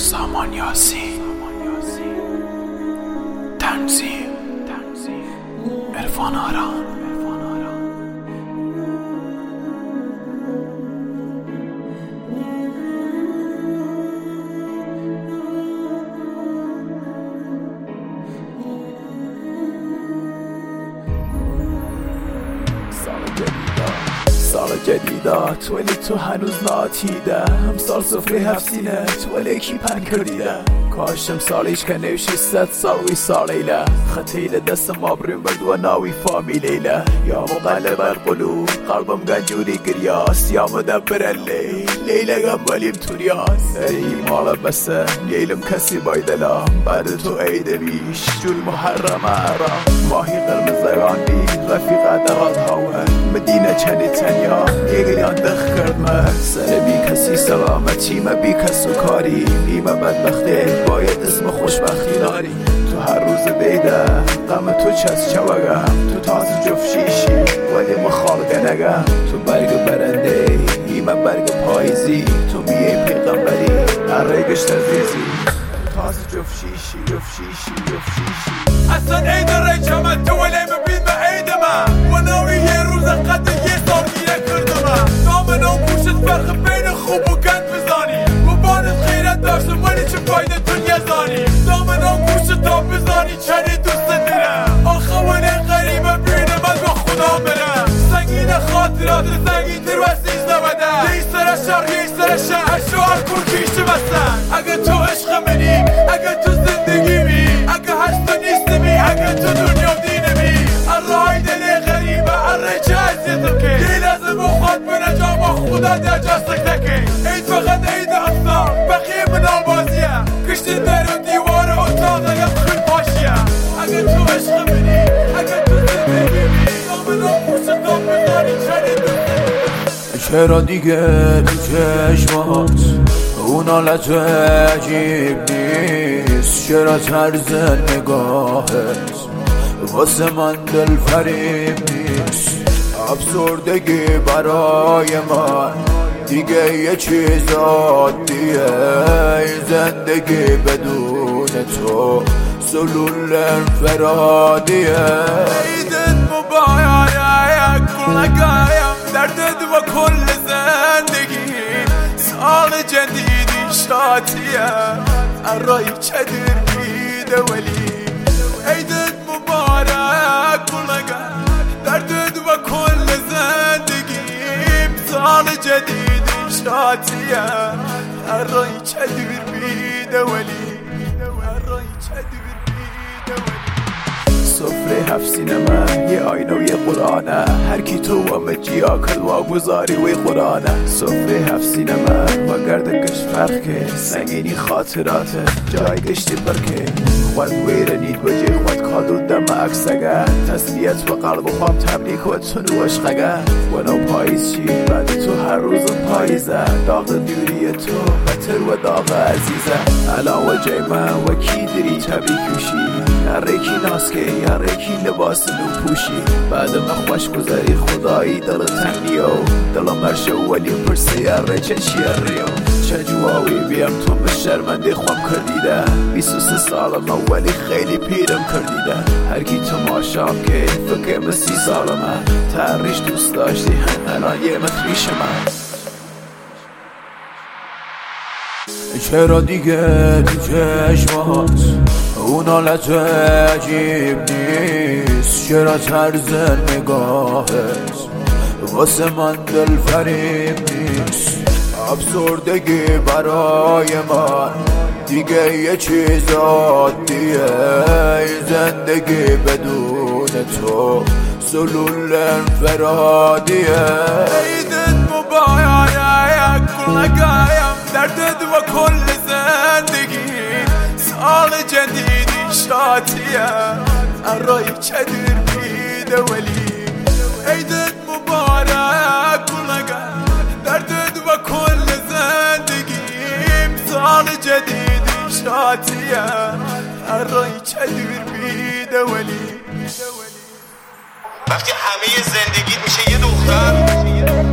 سامان یاسین، تنظیم عرفان آران. سال جدیدات ولی تو هنوز ناتیده، امسال سفره هفسینت ولی کی پن کردیده. کاشم سالیش که نوشی 100 سال وی سالیله، خطیله دستم آبریم برد و ناوی فامیلیله. یا مقلب القلوب قلبم گنجوری گریاس، یا مدبر اللیل لیلگم ولیم توریاس. ای مال بسه لیلم کسی بایدلا، بعد تو عید بیش جول محرم عرام. ماهی قرمزگان بید رفیق درات هاون، مدینه چنی تنیا یگلیان دخ کرد من. سر بی کسی سلامتی ما بی کس و کاری، بیمه بدبخته باید اسم خوشبختی داری. تو هر روز بیده غم تو چست چوگم، تو تازه جفت شیشی ولی مخالقه نگم. تو برگ برنده بیمه برگ پاییزی، تو میه پیغمبری نرگش تزیزی. تو تازه جفت شیشی اصلا عید ریچمت تو ولی مبین به عید من، و ناوی یه روز قد یه سال میره کردم. دامنام پوشت فرق بین خوب و گند بزانی، و بانت خیرت داشتم ولی چه فایده تو یزانی. دامنام پوشت تا بزانی چنی دوست دیرم، آخه ولی غریبه بینه من با خدا برم. سنگین خاطرات سنگین تر و سیز نمده، یه سر شرق یه سر شهر شوار کن کیش بستن. اگه تو عشق منی، اگه تو زندگی می، اگه هست نیستمی، اگه تو دنیا دینمی. الرای دل غریبه الره چه عزیزم که یه لازم و خود بنجا با خدا در جاستک نکی. عید فقط عید افتا بقیه منال بازیه، کشتی در و دیوار اتاق اگه خیل پاشیه. اگه تو عشق منی، اگه تو زندگی می، دامنام پوشت تا بزانی چنی دوست. چرا دیگه تو چشمات اون حالت عجیب نیست؟ چرا طرز نگاهت واسه من دل فریب نیست؟ افسردگی برای من دیگه یه چیز عادیه، زندگی بدون تو سلول انفرادیه. عیدت مبارک کلگایم، دردت و کل زندگی. سال جدیدی شاتیه الرای چدر بیده ولی. عیدت مبارک کلگایم، دردت و کل زندگیم. سال جدیدی شاتیه الرای چدر بیده ولی. الرای چدر بیده ولی. سفره هفسینه من یه آینه و یه قرآنه، هر کی تو و مجیا کلوا گذاری وی قرآنه. سفره هفسینه من و گردگش فرق که سنگینی خاطراته جای گشتی برکه. خود ویره نید وجه خود کادو دم اکسگه، تسلیت و قلب و خوام تبریک و تنو عشقگه. و نو پاییز چی بعد تو هر روز پاییزه، داغ دوری تو بتر و داغ عزیزه. علا وجه من و کی دری تبریکوشی، یاره کی ناسکه یاره کی لباس نو پوشی. بعد ما خوش گذاری خدایی دل تنگیو، دلم مرشه ولی پرسه یاره چه چیریو. چه جواوی بیم تو به شرمنده خوام کردیده، 23 سالمه ولی خیلی پیرم کردیده. هر کی تماشام که فکر من 30 سالمه، تریش دوست داشتی الان یه متریش من. چرا دیگه تو چشمات اون حالت عجیب نیست؟ چرا طرز نگاهت واسه من دل فریب نیست؟ افسردگی برای من دیگه یه چیز عادیه، زندگی بدون تو سلول انفرادیه. عیدت مبارک کلگایم، دردت و کل زندگی. سال جدیدی شاتیه الرای چدر بیده ولی. عیدت مبارک کلگایم، دردت و کل زندگیم. سال جدیدی شاتیه الرای چدر بیده ولی. وقتی همه زندگیت میشه یه دختر،